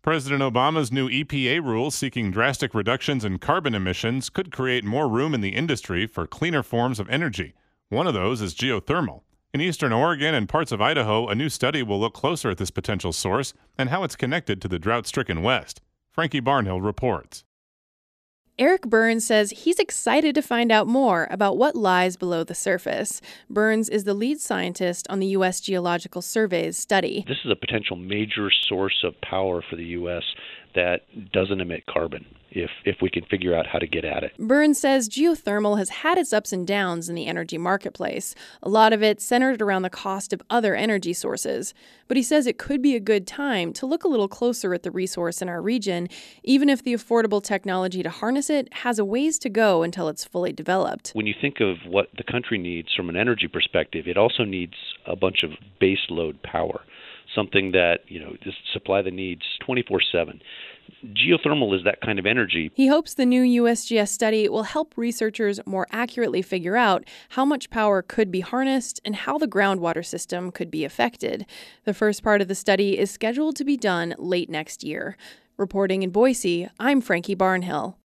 President Obama's new EPA rule seeking drastic reductions in carbon emissions could create more room in the industry for cleaner forms of energy. One of those is geothermal. In eastern Oregon and parts of Idaho, a new study will look closer at this potential source and how it's connected to the drought-stricken West. Frankie Barnhill reports. Eric Burns says he's excited to find out more about what lies below the surface. Burns is the lead scientist on the U.S. Geological Survey's study. This is a potential major source of power for the U.S. that doesn't emit carbon, if we can figure out how to get at it. Burns says geothermal has had its ups and downs in the energy marketplace, a lot of it centered around the cost of other energy sources. But he says it could be a good time to look a little closer at the resource in our region, even if the affordable technology to harness it has a ways to go until it's fully developed. When you think of what the country needs from an energy perspective, it also needs a bunch of base load power, something that, just supply the needs 24/7. Geothermal is that kind of energy. He hopes the new USGS study will help researchers more accurately figure out how much power could be harnessed and how the groundwater system could be affected. The first part of the study is scheduled to be done late next year. Reporting in Boise, I'm Frankie Barnhill.